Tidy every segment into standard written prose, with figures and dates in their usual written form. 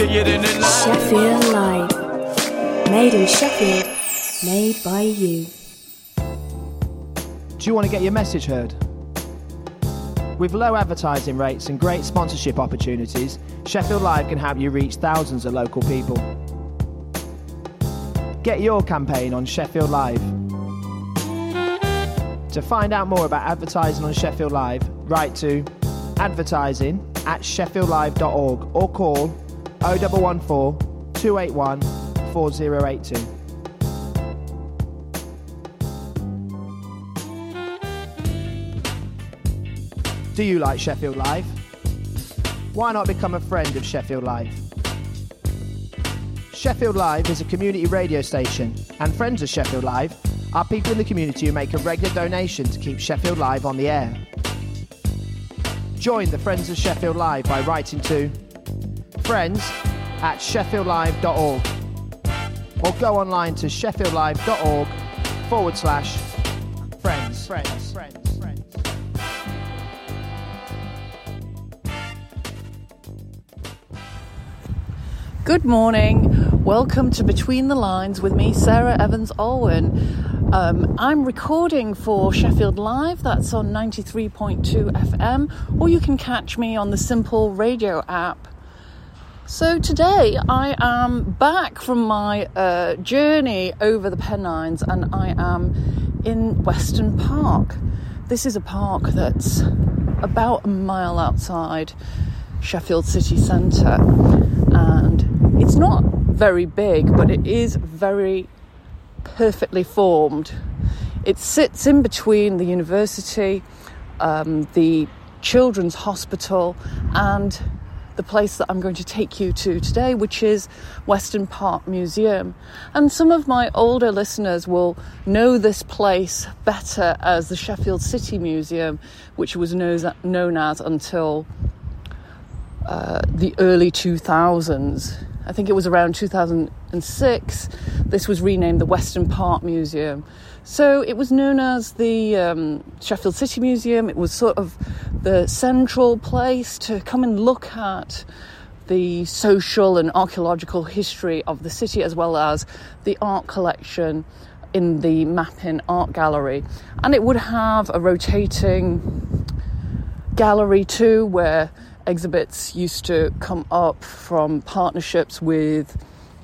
Sheffield Live. Made in Sheffield, made by you. Do you want to get your message heard? With low advertising rates and great sponsorship opportunities, Sheffield Live can help you reach thousands of local people. Get your campaign on Sheffield Live. To find out more about advertising on Sheffield Live, write to advertising@sheffieldlive.org or call 0114 281 4082. Do you like Sheffield Live? Why not become a friend of Sheffield Live? Sheffield Live is a community radio station, and friends of Sheffield Live are people in the community who make a regular donation to keep Sheffield Live on the air. Join the Friends of Sheffield Live by writing to friends@sheffieldlive.org or go online to sheffieldlive.org/friends. Good morning. Welcome to Between the Lines with me, Sarah Evans-Alwyn. I'm recording for Sheffield Live. That's on 93.2 FM, or you can catch me on the Simple Radio app. So today I am back from my journey over the Pennines, and I am in Weston Park. This is a park that's about a mile outside Sheffield city centre, and it's not very big, but it is very perfectly formed. It sits in between the university, the children's hospital, and the place that I'm going to take you to today, which is Weston Park Museum. And some of my older listeners will know this place better as the Sheffield City Museum, which was known as until the early 2000s. I think it was around 2006. This was renamed the Weston Park Museum. So it was known as the Sheffield City Museum. It was sort of the central place to come and look at the social and archaeological history of the city, as well as the art collection in the Mappin Art Gallery. And it would have a rotating gallery too, where exhibits used to come up from partnerships with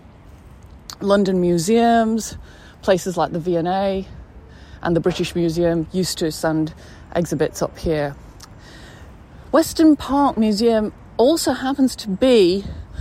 London museums. Places like the V&A and the British Museum used to send exhibits up here. Weston Park Museum also happens to be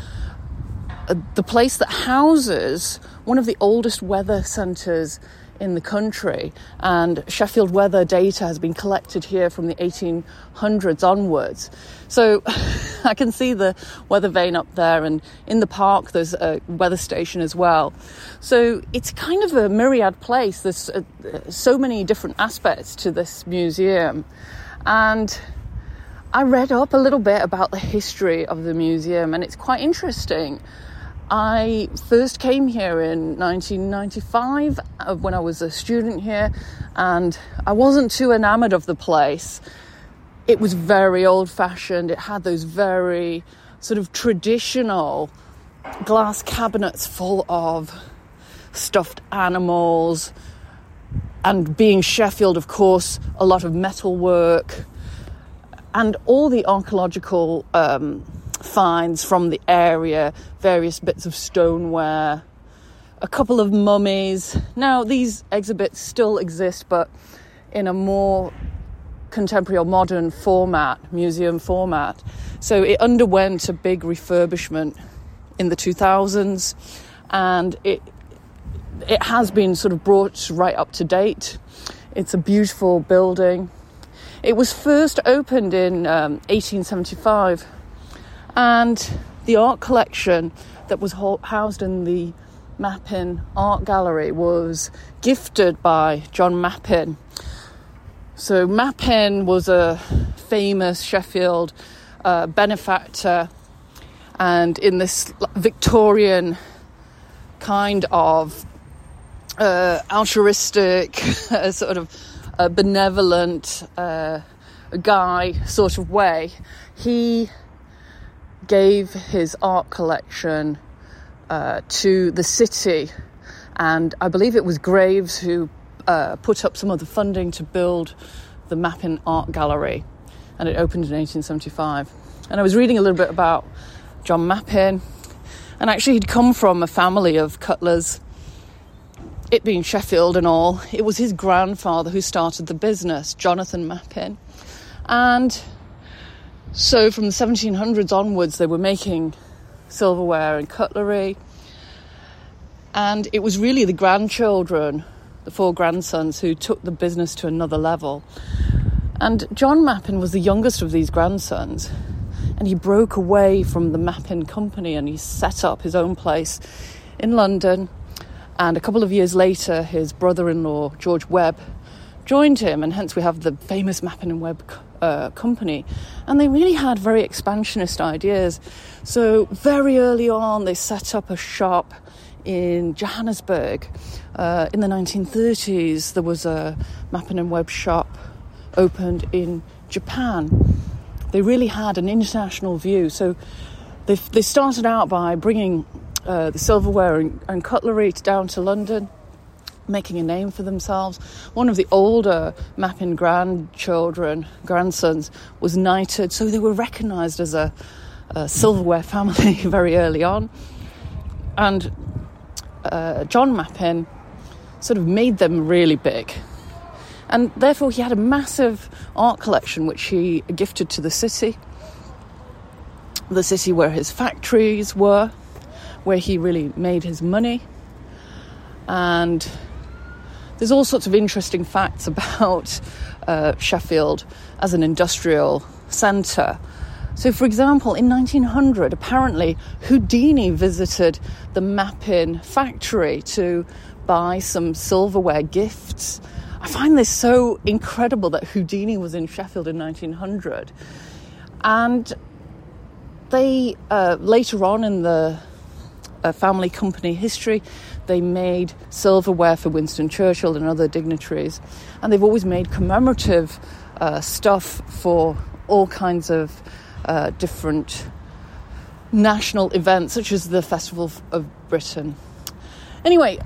the place that houses one of the oldest weather centres in the country, and Sheffield weather data has been collected here from the 1800s onwards. So I can see the weather vane up there, and in the park there's a weather station as well. So it's kind of a myriad place. There's so many different aspects to this museum, and I read up a little bit about the history of the museum, and it's quite interesting. I first came here in 1995 when I was a student here, and I wasn't too enamoured of the place. It was very old-fashioned. It had those very sort of traditional glass cabinets full of stuffed animals, and being Sheffield, of course, a lot of metalwork, and all the archaeological finds from the area, various bits of stoneware, a couple of mummies. Now, these exhibits still exist, but in a more contemporary or modern format, museum format. So it underwent a big refurbishment in the 2000s, and it has been sort of brought right up to date. It's a beautiful building. It was first opened in 1875, and the art collection that was housed in the Mappin Art Gallery was gifted by John Mappin. So Mappin was a famous Sheffield benefactor, and in this Victorian kind of altruistic, sort of benevolent guy sort of way, he gave his art collection to the city, and I believe it was Graves who put up some of the funding to build the Mappin Art Gallery, and it opened in 1875. And I was reading a little bit about John Mappin, and actually he'd come from a family of cutlers, it being Sheffield and all. It was his grandfather who started the business, Jonathan Mappin. And so from the 1700s onwards, they were making silverware and cutlery. And it was really the grandchildren, the 4 grandsons, who took the business to another level. And John Mappin was the youngest of these grandsons. And he broke away from the Mappin Company and he set up his own place in London. And a couple of years later, his brother-in-law, George Webb, joined him. And hence we have the famous Mappin and Webb company. And they really had very expansionist ideas. So very early on, they set up a shop in Johannesburg. In the 1930s, there was a Mappin and Webb shop opened in Japan. They really had an international view. So they started out by bringing the silverware and cutlery down to London, making a name for themselves. One of the older Mappin grandsons, was knighted, so they were recognised as a silverware family very early on. And John Mappin sort of made them really big. And therefore he had a massive art collection which he gifted to the city where his factories were, where he really made his money. And there's all sorts of interesting facts about Sheffield as an industrial centre. So, for example, in 1900, apparently Houdini visited the Mappin factory to buy some silverware gifts. I find this so incredible that Houdini was in Sheffield in 1900. And they, later on in the family company history, they made silverware for Winston Churchill and other dignitaries. And they've always made commemorative stuff for all kinds of different national events, such as the Festival of Britain. Anyway,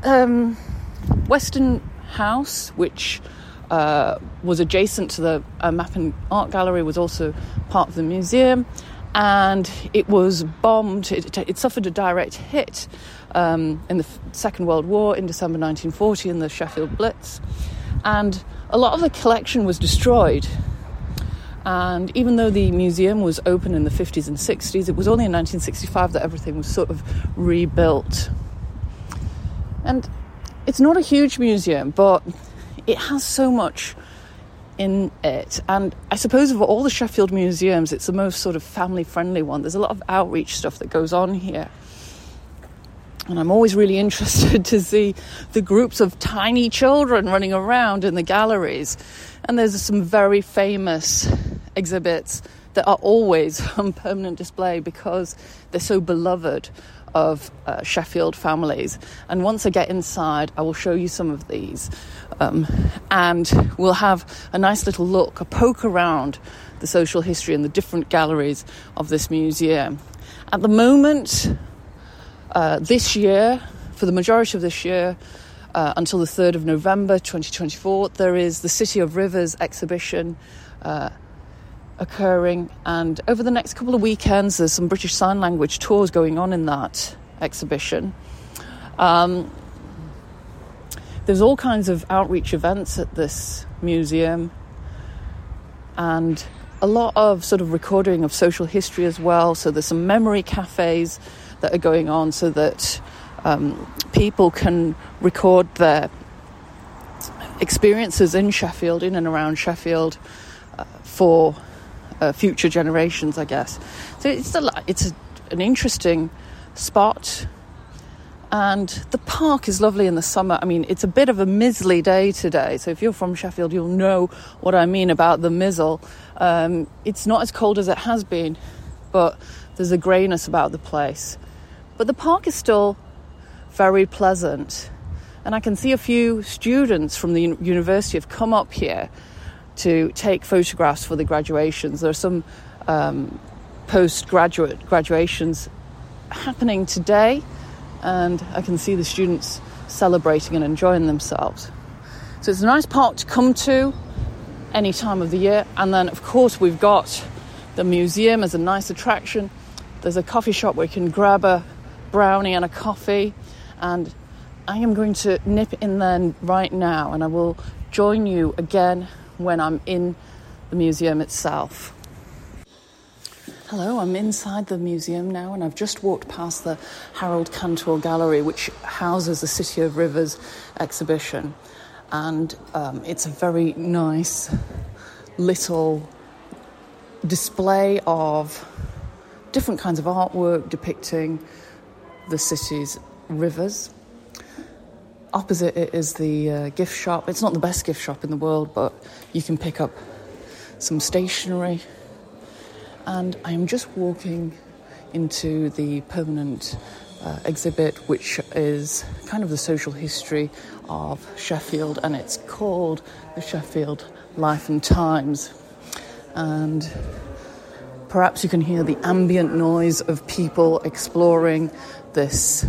Western House, which was adjacent to the Mappin Art Gallery, was also part of the museum, and it was bombed. It suffered a direct hit in the Second World War in December 1940 in the Sheffield Blitz, and a lot of the collection was destroyed. And even though the museum was open in the 50s and 60s, it was only in 1965 that everything was sort of rebuilt. And it's not a huge museum, but it has so much in it. And I suppose of all the Sheffield museums, it's the most sort of family-friendly one. There's a lot of outreach stuff that goes on here. And I'm always really interested to see the groups of tiny children running around in the galleries. And there's some very famous exhibits that are always on permanent display because they're so beloved of Sheffield families. And once I get inside, I will show you some of these. And we'll have a nice little look, a poke around the social history and the different galleries of this museum. At the moment, this year, for the majority of this year, until the 3rd of November 2024, there is the City of Rivers exhibition occurring, and over the next couple of weekends there's some British Sign Language tours going on in that exhibition. There's all kinds of outreach events at this museum, and a lot of sort of recording of social history as well. So there's some memory cafes that are going on so that people can record their experiences in Sheffield, in and around Sheffield, for future generations, I guess. So it's an interesting spot, and the park is lovely in the summer. I mean, it's a bit of a mizzly day today, so if you're from Sheffield, you'll know what I mean about the mizzle. It's not as cold as it has been, but there's a greyness about the place. But the park is still very pleasant, and I can see a few students from the university have come up here to take photographs for the graduations. There are some postgraduate graduations happening today, and I can see the students celebrating and enjoying themselves. So it's a nice park to come to any time of the year. And then, of course, we've got the museum as a nice attraction. There's a coffee shop where you can grab a brownie and a coffee, and I am going to nip in there right now, and I will join you again when I'm in the museum itself. Hello, I'm inside the museum now, and I've just walked past the Harold Cantor Gallery, which houses the City of Rivers exhibition. And it's a very nice little display of different kinds of artwork depicting the city's rivers. Opposite it is the gift shop. It's not the best gift shop in the world, but you can pick up some stationery. And I am just walking into the permanent exhibit, which is kind of the social history of Sheffield, and it's called the Sheffield Life and Times. And perhaps you can hear the ambient noise of people exploring this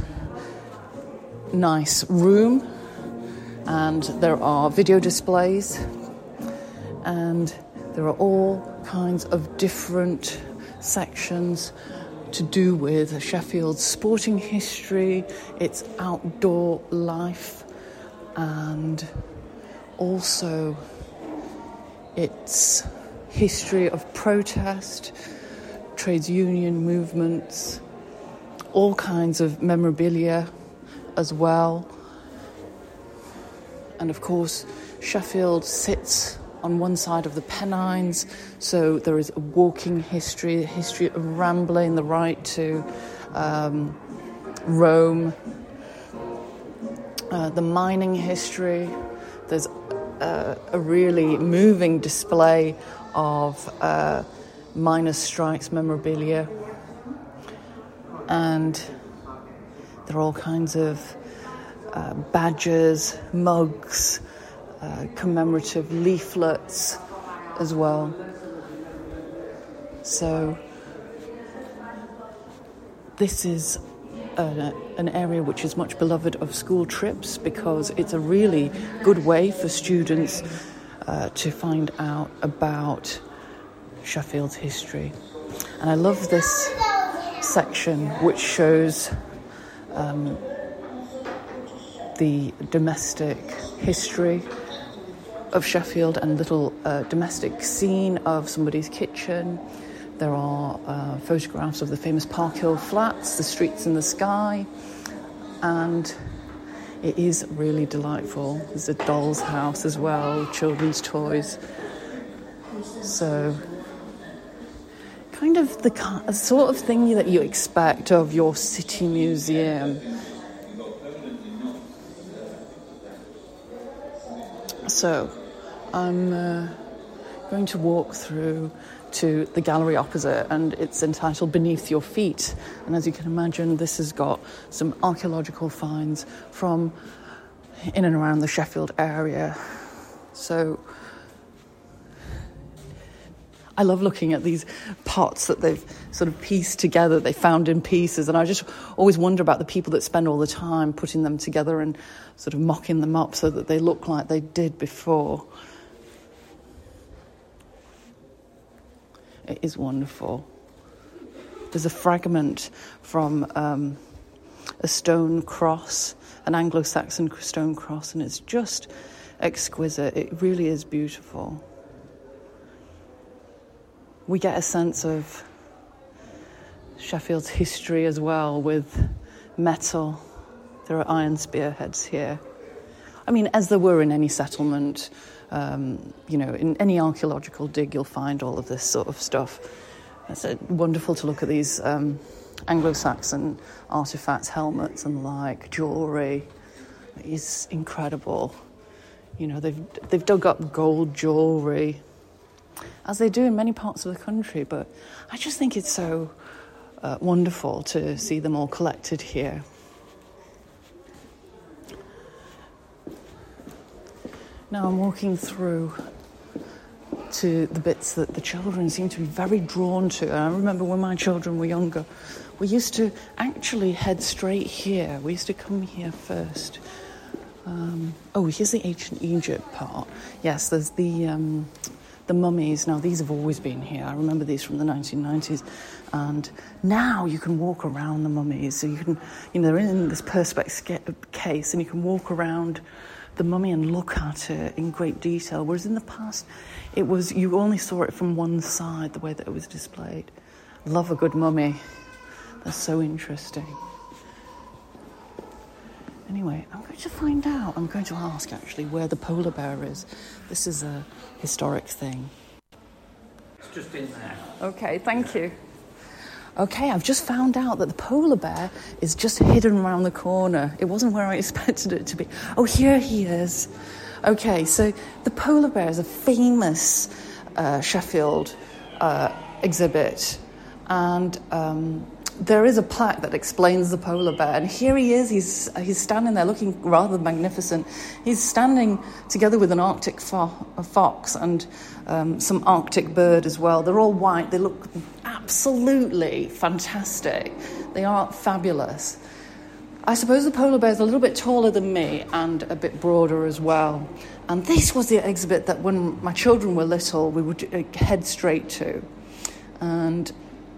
nice room, and there are video displays, and there are all kinds of different sections to do with Sheffield's sporting history, its outdoor life, and also its history of protest, trades union movements, all kinds of memorabilia as well. And of course, Sheffield sits on one side of the Pennines, so there is a walking history, a history of rambling, the right to roam, the mining history. There's a really moving display of miners' strikes memorabilia, and there are all kinds of badges, mugs, commemorative leaflets as well. So this is an area which is much beloved of school trips, because it's a really good way for students to find out about Sheffield's history. And I love this section which shows the domestic history of Sheffield and little domestic scene of somebody's kitchen. There are photographs of the famous Park Hill Flats, the streets in the sky, and it is really delightful. There's a doll's house as well, children's toys. So kind of the sort of thing that you expect of your city museum. So I'm going to walk through to the gallery opposite, and it's entitled Beneath Your Feet. And as you can imagine, this has got some archaeological finds from in and around the Sheffield area. So I love looking at these pots that they've sort of pieced together, they found in pieces, and I just always wonder about the people that spend all the time putting them together and sort of mocking them up so that they look like they did before. It is wonderful. There's a fragment from a stone cross, an Anglo-Saxon stone cross, and it's just exquisite. It really is beautiful. We get a sense of Sheffield's history as well with metal. There are iron spearheads here. I mean, as there were in any settlement, in any archaeological dig, you'll find all of this sort of stuff. It's wonderful to look at these Anglo-Saxon artifacts, helmets and the like, jewellery. It's incredible. You know, they've dug up gold jewellery, as they do in many parts of the country, but I just think it's so wonderful to see them all collected here. Now I'm walking through to the bits that the children seem to be very drawn to. And I remember when my children were younger, we used to actually head straight here. We used to come here first. Here's the ancient Egypt part. Yes, there's the mummies. Now, these have always been here. I remember these from the 1990s. And now you can walk around the mummies. So you can, they're in this perspex case, and you can walk around the mummy and look at it in great detail. Whereas in the past, you only saw it from one side, the way that it was displayed. Love a good mummy. That's so interesting. Anyway, I'm going to find out. I'm going to ask, actually, where the polar bear is. This is a historic thing. It's just in there. Okay, thank you. Okay, I've just found out that the polar bear is just hidden around the corner. It wasn't where I expected it to be. Oh, here he is. Okay, so the polar bear is a famous Sheffield exhibit. And there is a plaque that explains the polar bear, and here he is. He's standing there looking rather magnificent. He's standing together with an Arctic fox and some Arctic bird as well. They're all white. They look absolutely fantastic. They are fabulous. I suppose the polar bear is a little bit taller than me and a bit broader as well. And this was the exhibit that when my children were little, we would head straight to. And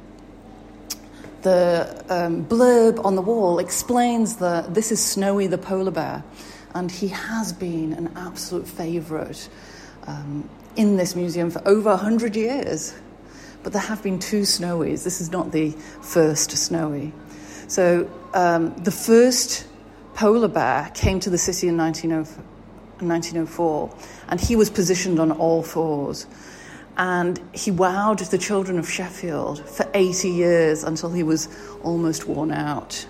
the blurb on the wall explains that this is Snowy the polar bear, and he has been an absolute favourite in this museum for over 100 years. But there have been two Snowies. This is not the first Snowy. So the first polar bear came to the city in 1904, and he was positioned on all fours. And he wowed the children of Sheffield for 80 years until he was almost worn out.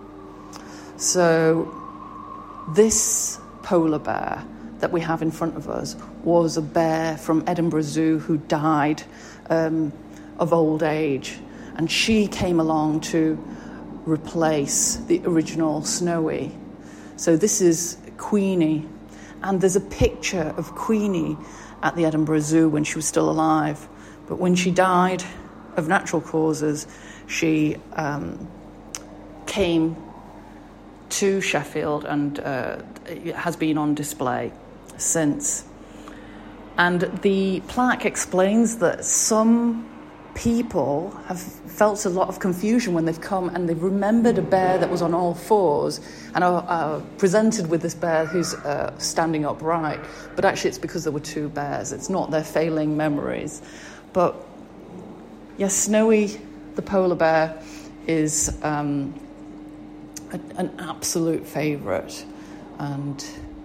So this polar bear that we have in front of us was a bear from Edinburgh Zoo who died of old age. And she came along to replace the original Snowy. So this is Queenie. And there's a picture of Queenie at the Edinburgh Zoo when she was still alive. But when she died of natural causes, she came to Sheffield and has been on display since. And the plaque explains that some people have felt a lot of confusion when they've come and they've remembered a bear that was on all fours and are presented with this bear who's standing upright. But actually it's because there were two bears. It's not their failing memories. But yes, Snowy the polar bear is an absolute favourite. And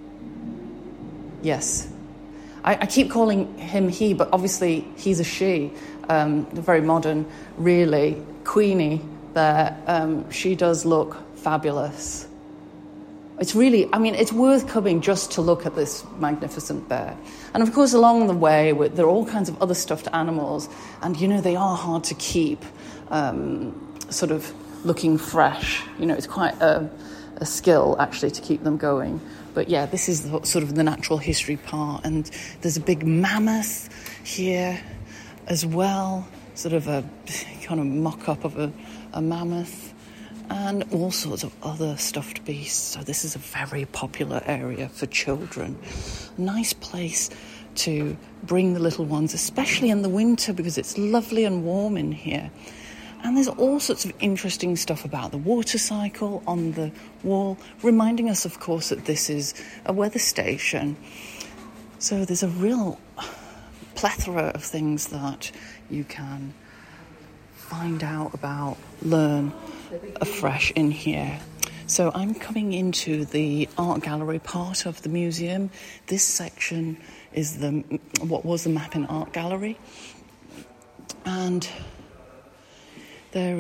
yes, I keep calling him he, but obviously he's a she. Very modern, really. Queenie there, she does look fabulous. It's really, it's worth coming just to look at this magnificent bear. And of course, along the way, there are all kinds of other stuffed animals, and they are hard to keep sort of looking fresh. It's quite a skill, actually, to keep them going. But yeah, this is sort of the natural history part, and there's a big mammoth here as well, sort of a kind of mock-up of a mammoth, and all sorts of other stuffed beasts. So this is a very popular area for children. Nice place to bring the little ones, especially in the winter, because it's lovely and warm in here. And there's all sorts of interesting stuff about the water cycle on the wall, reminding us, of course, that this is a weather station. So there's a real plethora of things that you can find out about, learn afresh in here. So I'm coming into the art gallery part of the museum. This section is what was the Mappin Art Gallery. And there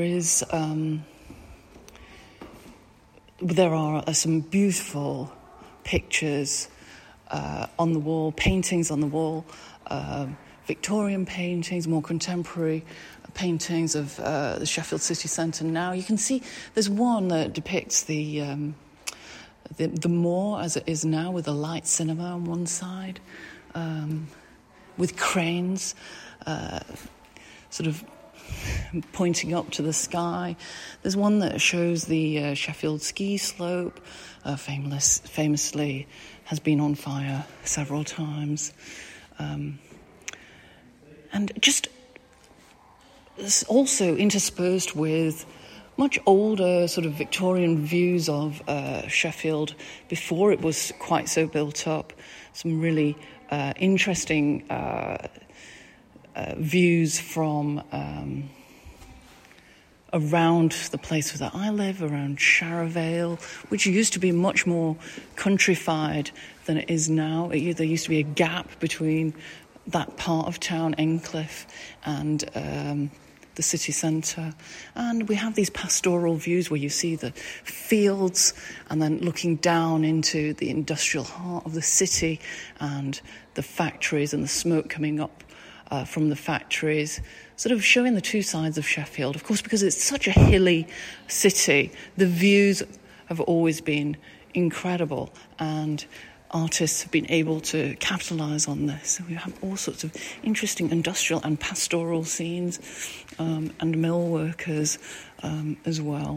are some beautiful pictures on the wall, paintings on the wall, Victorian paintings, more contemporary paintings of the Sheffield city centre now. You can see there's one that depicts the moor as it is now, with a light cinema on one side. with cranes, sort of pointing up to the sky. There's one that shows the Sheffield ski slope, famously has been on fire several times. And just also interspersed with much older sort of Victorian views of Sheffield before it was quite so built up. Some really interesting views from around the place where I live, around Sharravale, which used to be much more countrified than it is now. There used to be a gap between that part of town, Endcliffe, and the city centre. And we have these pastoral views where you see the fields and then looking down into the industrial heart of the city and the factories and the smoke coming up from the factories, sort of showing the two sides of Sheffield. Of course, because it's such a hilly city, the views have always been incredible, and artists have been able to capitalise on this. So we have all sorts of interesting industrial and pastoral scenes, and mill workers as well.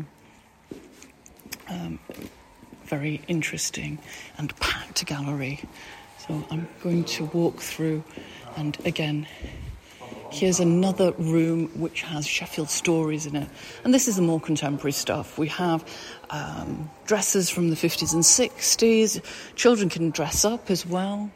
Very interesting and packed gallery. So I'm going to walk through, and again, here's another room which has Sheffield stories in it. And this is the more contemporary stuff. We have dresses from the 50s and 60s. Children can dress up as well.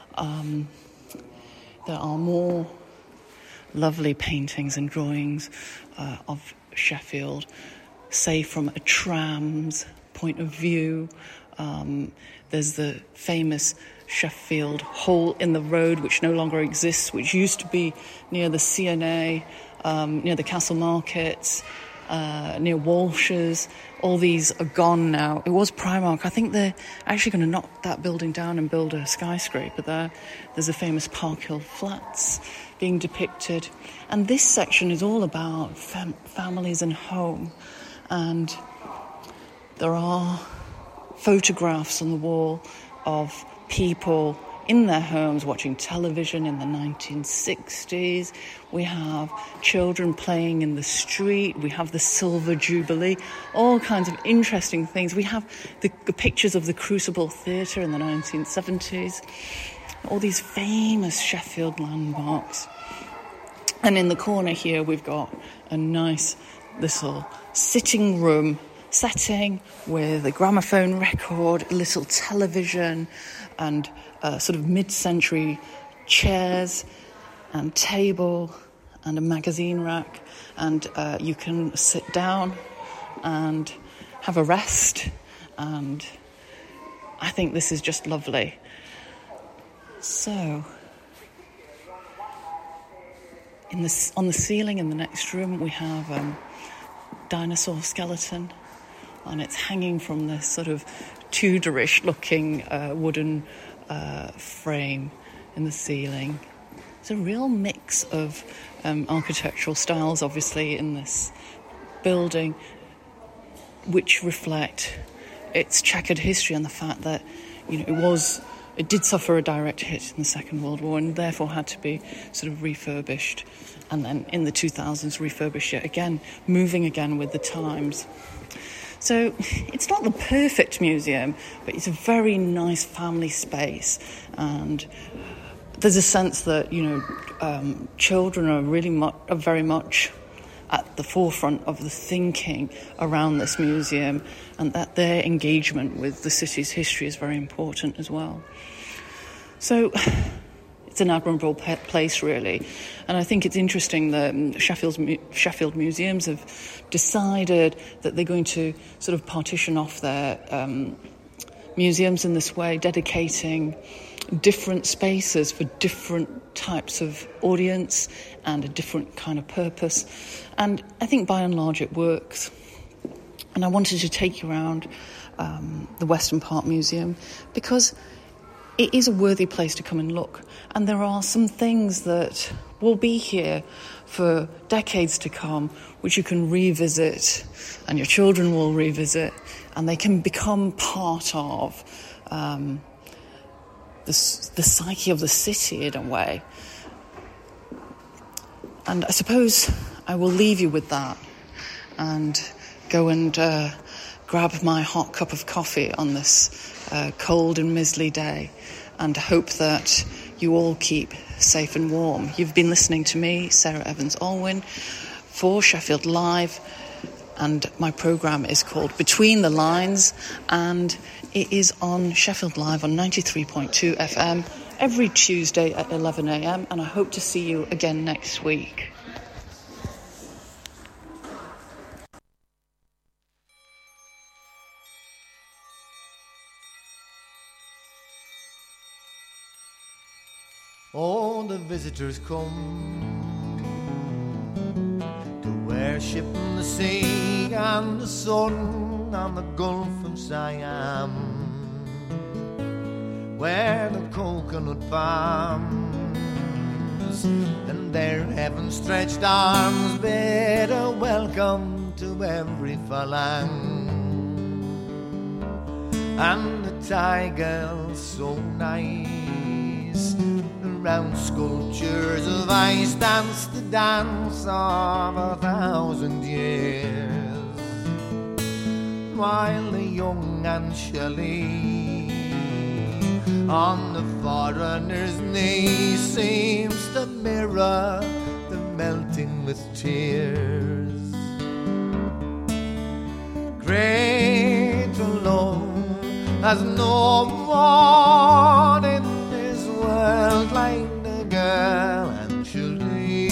There are more lovely paintings and drawings of Sheffield, say from a tram's point of view. There's the famous Sheffield hole in the road, which no longer exists, which used to be near the CNA, near the Castle Markets, near Walsh's. All these are gone now. It was Primark. I think they're actually going to knock that building down and build a skyscraper there. There's a famous Park Hill Flats being depicted. And this section is all about families and home. And there are photographs on the wall of people in their homes watching television in the 1960s. We have children playing in the street. We have the Silver Jubilee, all kinds of interesting things. We have the pictures of the Crucible Theatre in the 1970s, all these famous Sheffield landmarks. And in the corner here, we've got a nice little sitting room setting with a gramophone record, a little television, and sort of mid-century chairs and table and a magazine rack. And you can sit down and have a rest. And I think this is just lovely. So, on the ceiling in the next room, we have a dinosaur skeleton, and it's hanging from this sort of Tudorish-looking wooden frame in the ceiling. It's a real mix of architectural styles, obviously, in this building, which reflect its checkered history and the fact that, it did suffer a direct hit in the Second World War and therefore had to be sort of refurbished, and then in the 2000s refurbished yet again, moving again with the times. So it's not the perfect museum, but it's a very nice family space, and there's a sense that children are very much at the forefront of the thinking around this museum, and that their engagement with the city's history is very important as well. So it's an admirable place, really. And I think it's interesting that Sheffield museums have decided that they're going to sort of partition off their museums in this way, dedicating different spaces for different types of audience and a different kind of purpose. And I think by and large it works. And I wanted to take you around the Weston Park Museum because it is a worthy place to come and look. And there are some things that will be here for decades to come, which you can revisit and your children will revisit, and they can become part of the psyche of the city in a way. And I suppose I will leave you with that and go and grab my hot cup of coffee on this cold and miserly day, and hope that you all keep safe and warm. You've been listening to me, Sarah Evans-Alwyn, for Sheffield Live, and my programme is called Between the Lines, and it is on Sheffield Live on 93.2 FM every Tuesday at 11 a.m, and I hope to see you again next week. All the visitors come to worship the sea and the sun and the Gulf of Siam, where the coconut palms and their heaven-stretched arms bid a welcome to every phalang. And the Thai girls so nice, round sculptures of ice, dance the dance of 1,000 years, while the young and Shelley on the foreigner's knee seems to mirror the melting with tears. Greater love has no one in this world like the girl Anjali,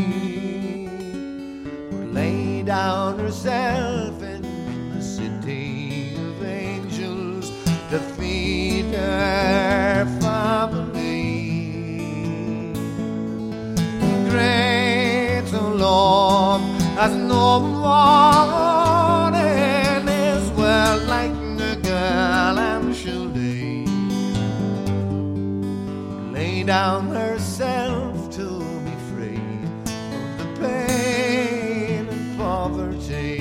who lay down herself in the city of angels to feed her family. Greater love has no one in this world like the girl Anjali, lay down herself to be free of the pain and poverty.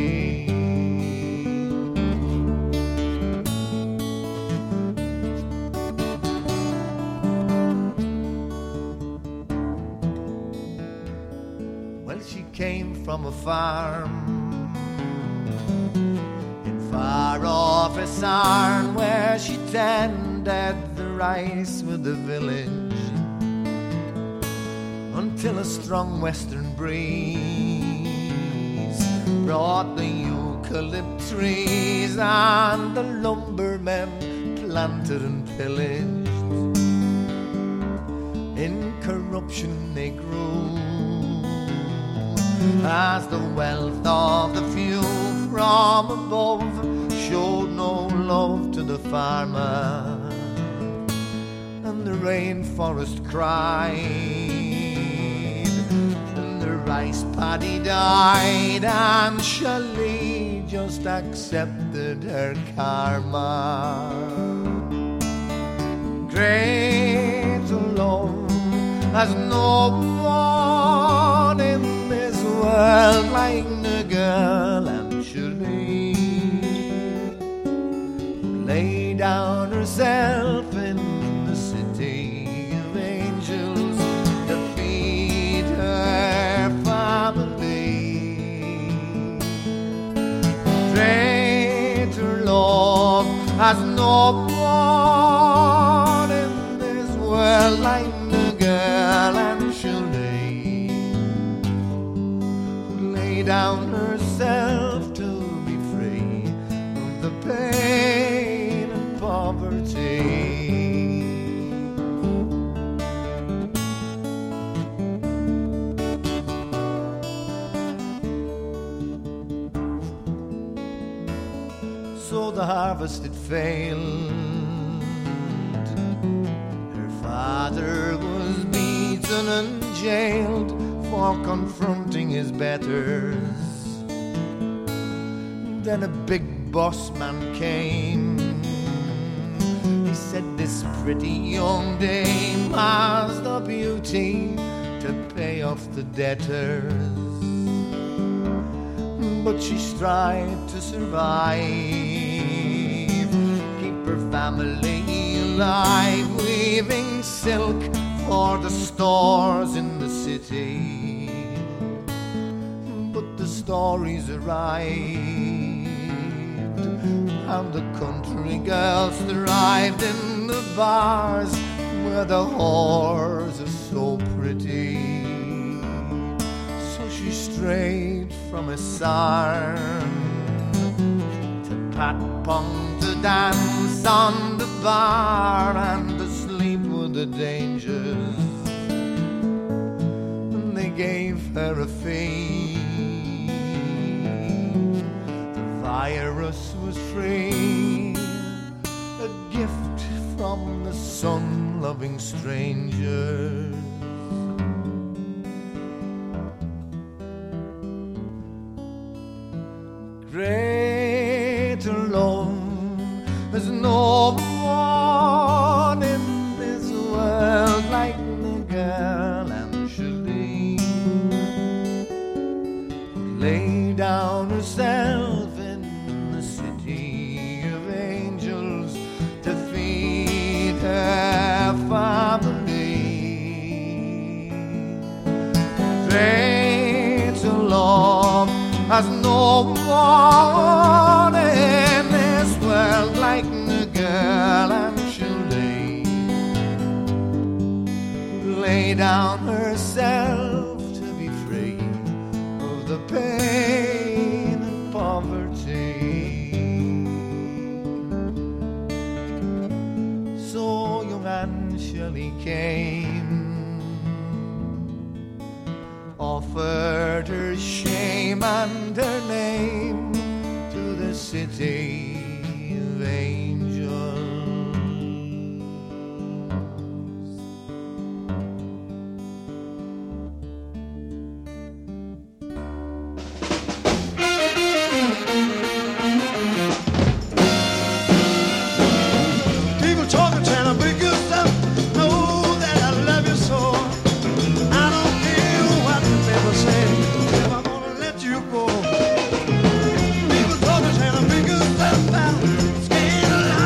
Well, she came from a farm in far off Essarn, where she tended the rice with the village, until a strong western breeze brought the eucalypt trees, and the lumbermen planted and pillaged. In corruption they grew, as the wealth of the few from above showed no love to the farmer, and the rainforest cried, and the rice paddy died, and Shelley just accepted her karma. Greater love has no one in this world like the girl Anjali, who lay down herself in the city of angels to feed her family. Greater love has no one in this world like the girl Anjali, who lay down herself to be free of the pain and poverty. So the harvest it failed, her father was beaten and jailed for confronting his betters. Then a big boss man came. He said, this pretty young dame has the beauty to pay off the debtors, but she strived to survive, keep her family alive, weaving silk for the stores in the city. stories arrived, and the country girls thrived in the bars where the whores are so pretty. So she strayed from a sarn to Pat Pong to dance on the bar and to sleep with the dangers. And they gave her a fee. The virus was free, a gift from the sun-loving strangers. Greater love there's no one in this world like the girl Angeline, who lay down herself in the city of angels to feed her family. Greater love has no one in this world like the girl Angeline, lay down herself to be free of the pain and poverty. So young Angeli came, offered her shame and her name to the city of angels. People talking, trying to be good stuff. Know that I love you so. I don't care what the people say. Never gonna let you go. People talking, trying to be good stuff. Scared alive.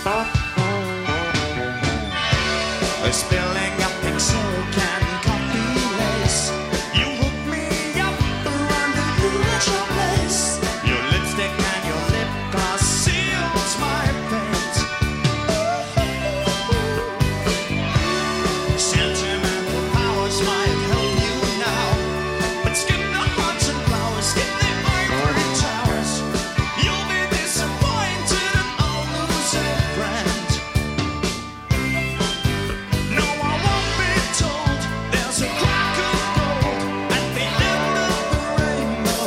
Spilling up pink silk and coffee lace. You hook me up around the usual place. Your lipstick and your lip gloss seals my fate. Sentimental powers might help you now, but skip the hearts and flowers, skip the ivory towers. You'll be disappointed and I'll lose a friend. No, I won't be told there's a crack of gold at the end of the rainbow.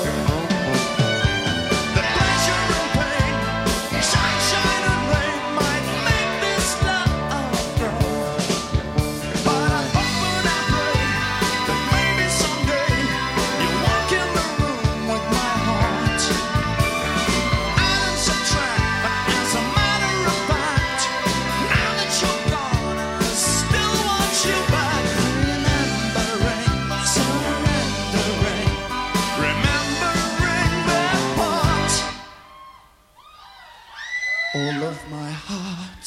The pleasure and pain, sunshine and rain might make this love grow. But I hope and I pray that maybe someday you'll walk in the room with my heart. Add and subtract, but as a matter of fact, now that you're gone, I still want you back. Remembering, surrendering, remembering that part. All of my heart.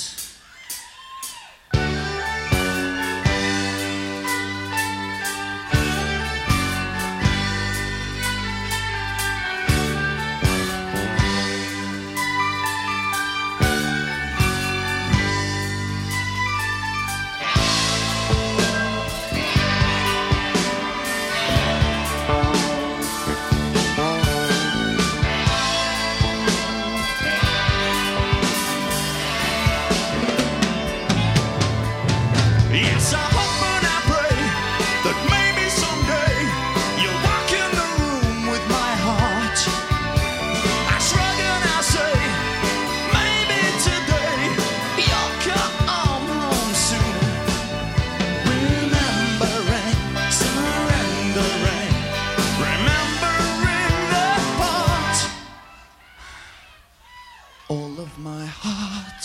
Yes, I hope and I pray that maybe someday you'll walk in the room with my heart. I shrug and I say, maybe today you'll come home soon. Remembering, surrendering, remembering that part. All of my heart.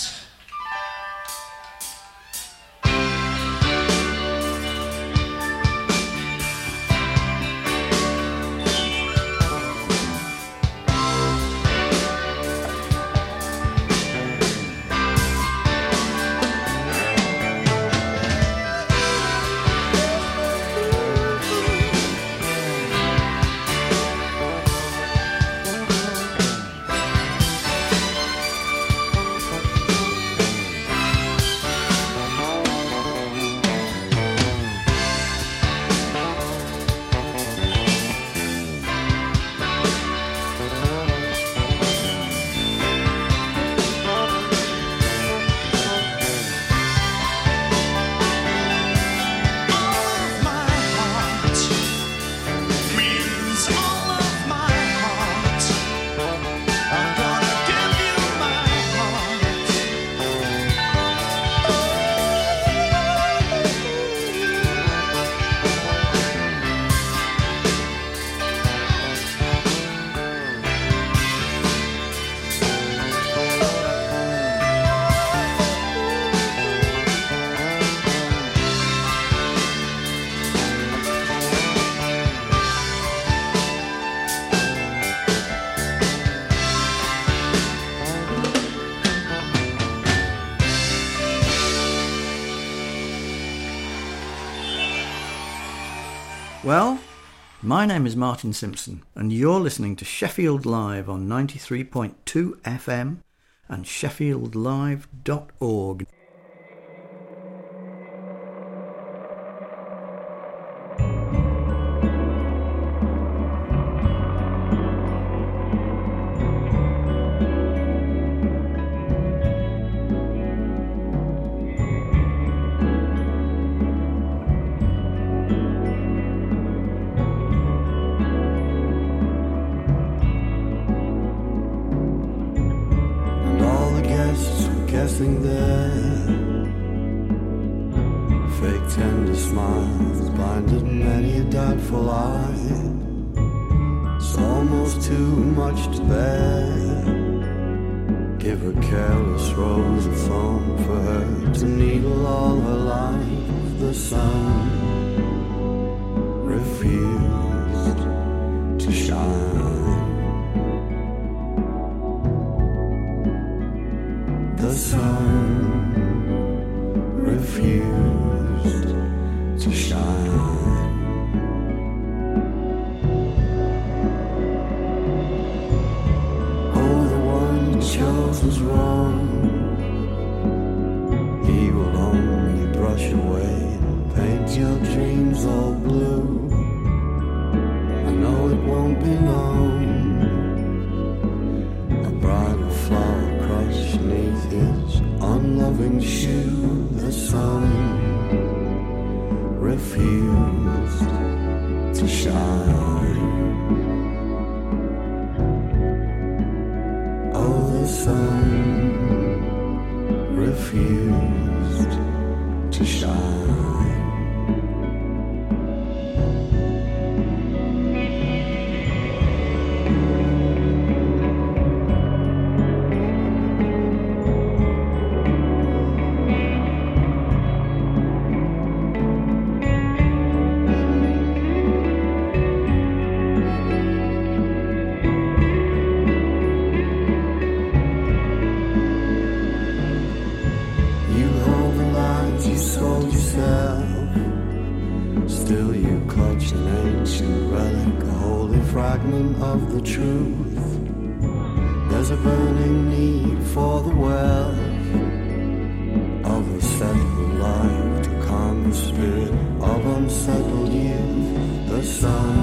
Well, my name is Martin Simpson, and you're listening to Sheffield Live on 93.2 FM and sheffieldlive.org. Guessing there, fake tender smiles blinded many a doubtful eye. It's almost too much to bear. Give her careless rose of thorn for her to needle all her life. The sun refused to shine. The sun refused to shine. Oh, the one you chose was wrong. He will only brush away and paint your dreams all blue. I know it won't be long. A bridal flower crushed beneath his unloving shoe. The sun refused to shine. Oh, the sun refused to shine. Still you clutch an ancient relic, a holy fragment of the truth. There's a burning need for the wealth of a settled life to calm the spirit of unsettled youth. The sun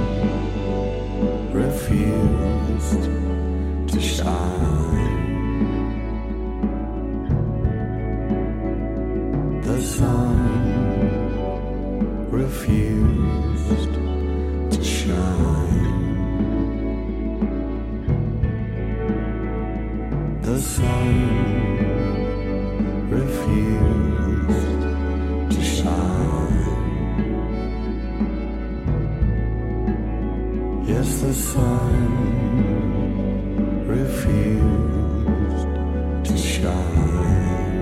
refused to shine. The sun refused to shine. The sun refused to shine. Yes, the sun refused to shine.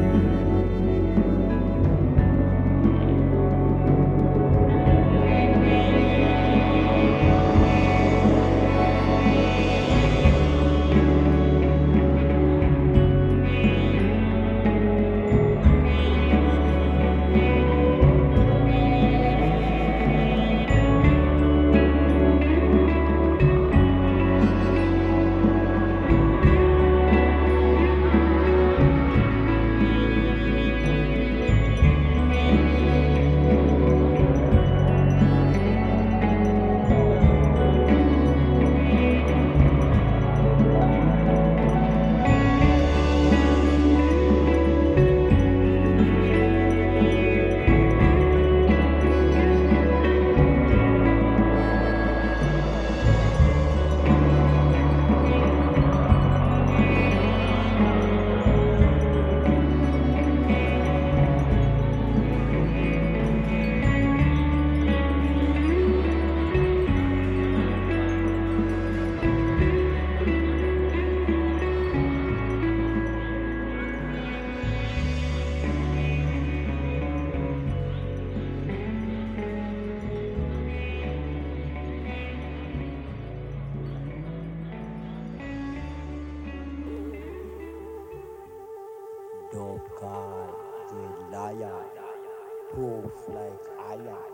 No God, the liar, proof like iron.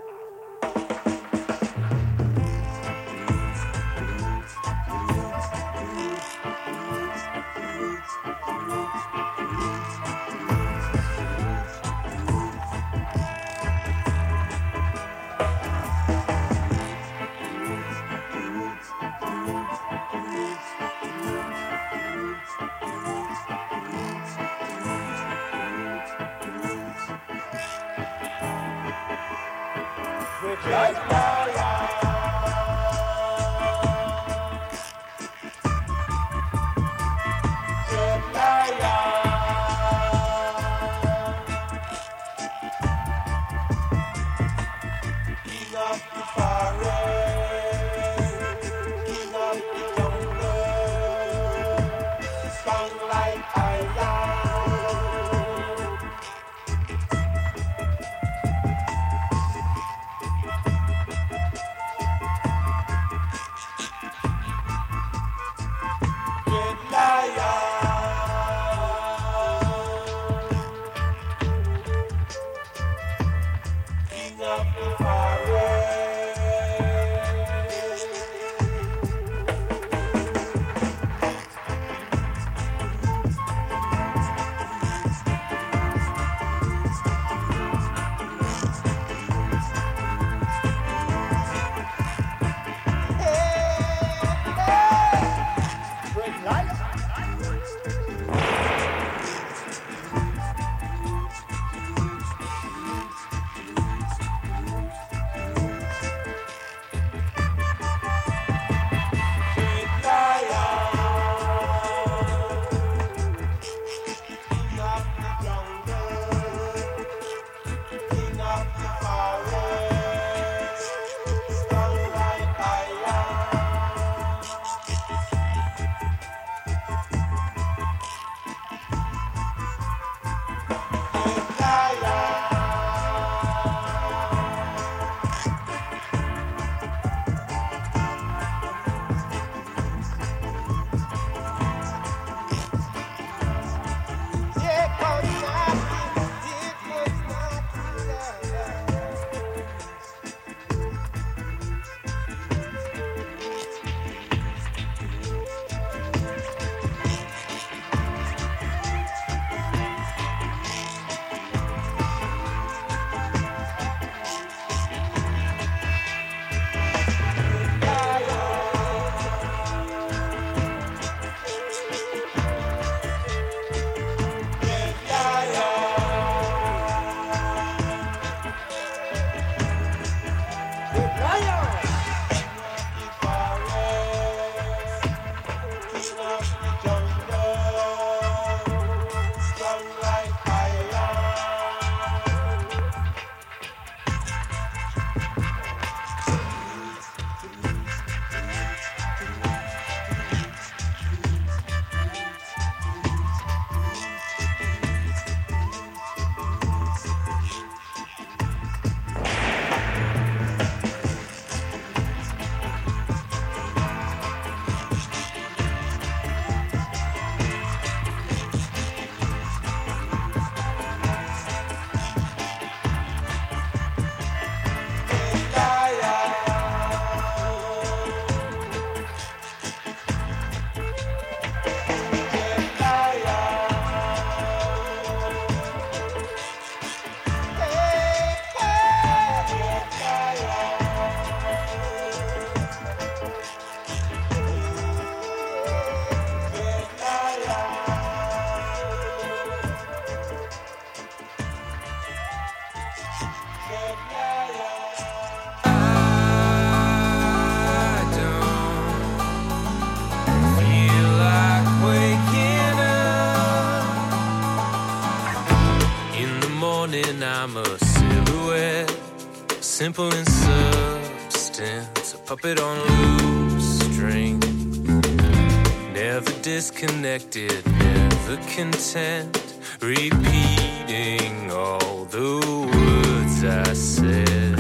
morning I'm a silhouette, simple in substance, a puppet on loose string. Never disconnected, never content, repeating all the words I said.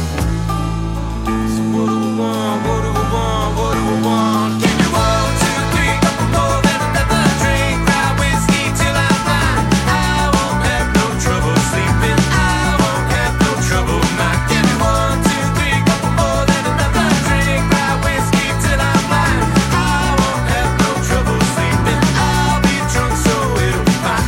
So what do we want, what do we want, what do we want? Give me 1, 2, 3, couple more than another drink, ride whiskey till I'm blind. I won't have no trouble sleeping, I won't have no trouble mind. Give me 1, 2, 3, couple more than another drink, ride whiskey till I'm blind. I won't have no trouble sleeping, I'll be drunk so it'll be fine.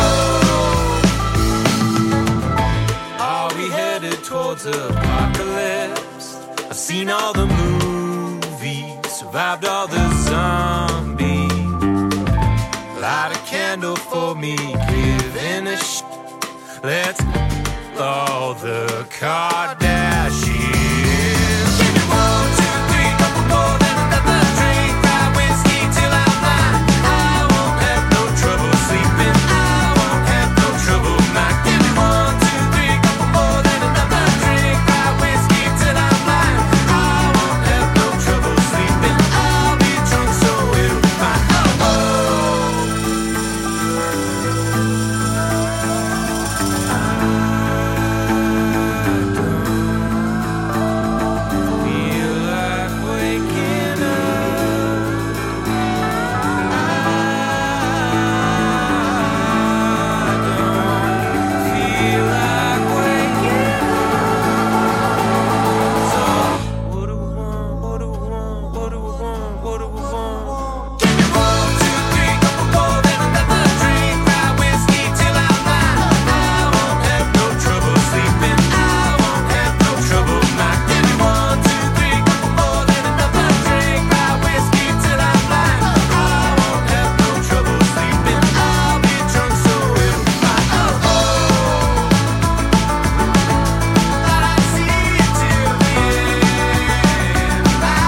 Are we headed towards apocalypse? I've seen all the movies, survived all the zombies. Light a candle for me, giving a sh**. Let's all the Kardashians. Give me 1, 2, 3, couple more than another drink, ride whiskey till I'm blind. I won't have no trouble sleeping, I won't have no trouble mind. Give me 1, 2, 3, couple more than another drink, ride whiskey till I'm blind. I won't have no trouble sleeping, I'll be drunk so it'll be fine. Feel like waking up. I don't feel like waking up. So what do we want? What do we want? What do we want? What do we want? Give me 1, 2, 3, couple more than another drink, ride whiskey till I'm blind. I won't have no trouble sleeping, I won't have no trouble mind. Give me 1, 2, 3, couple more than another drink, ride whiskey till I'm blind. I won't have no trouble sleeping, I'll be drunk so it'll be fine. Thought I'd see you till the end of my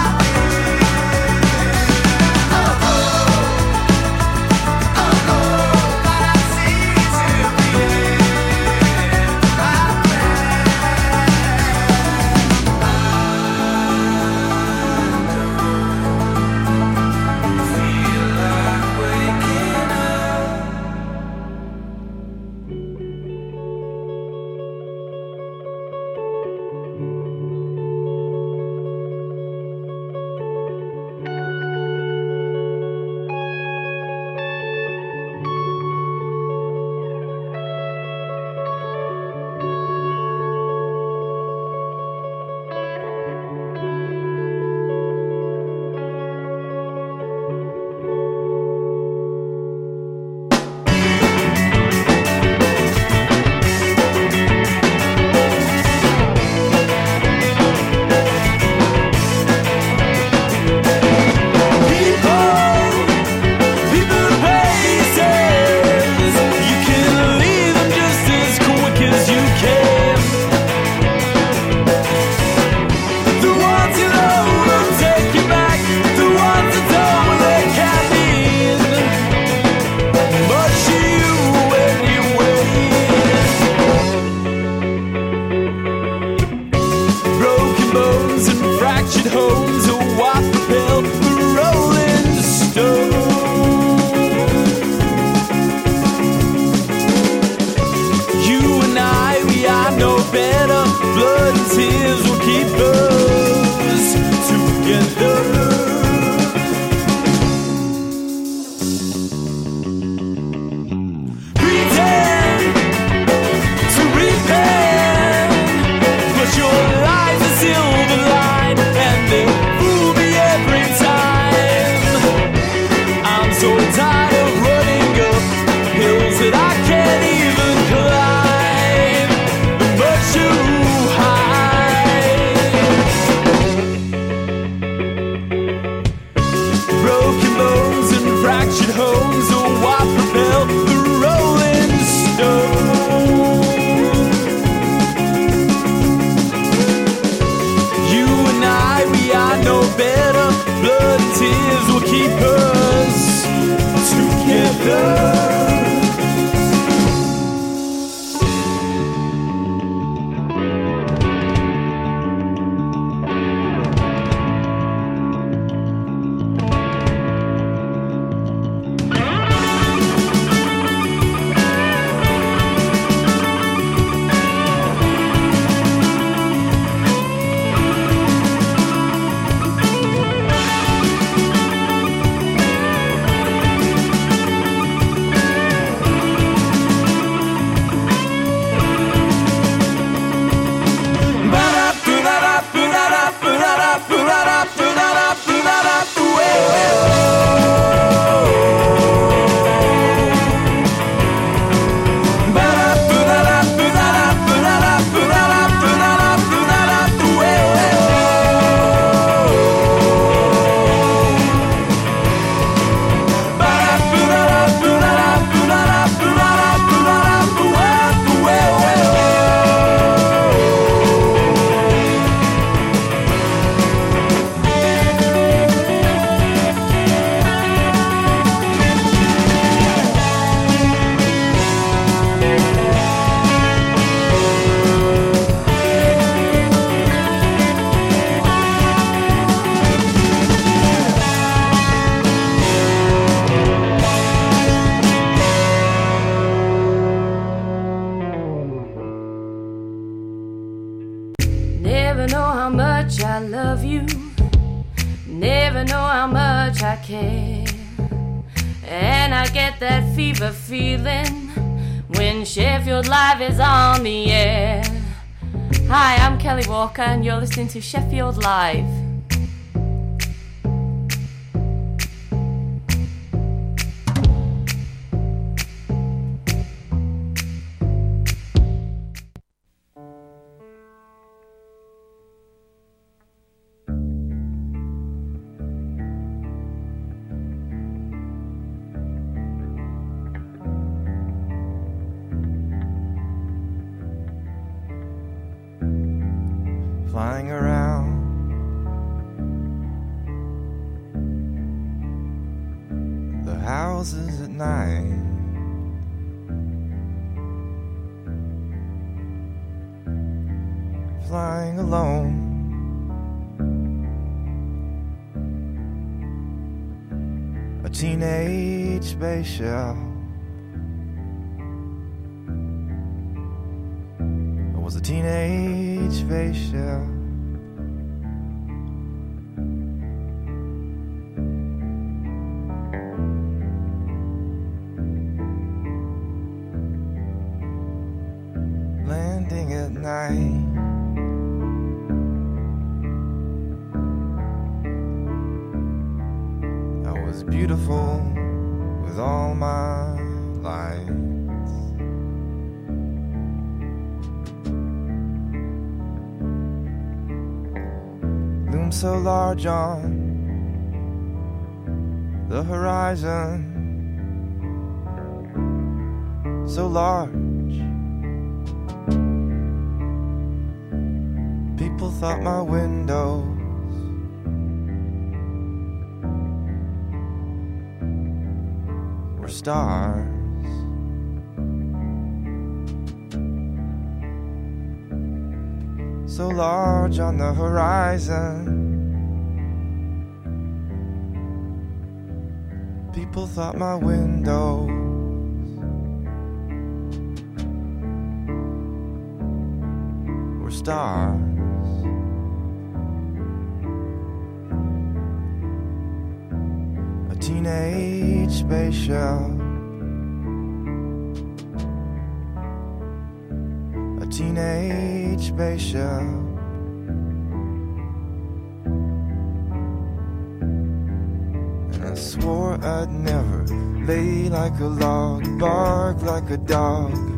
much I love you, never know how much I care. And I get that fever feeling when Sheffield Live is on the air. Hi, I'm Kelly Walker and you're listening to Sheffield Live. Flying around the houses at night, flying alone, a teenage space shell. I was a teenage space shell. Landing at night, I was beautiful with all my lights. Loomed so large on the horizon, so large people thought my windows were stars. So large on the horizon, people thought my windows were stars. A teenage space shell, a teenage space shell. And I swore I'd never lay like a log, bark like a dog.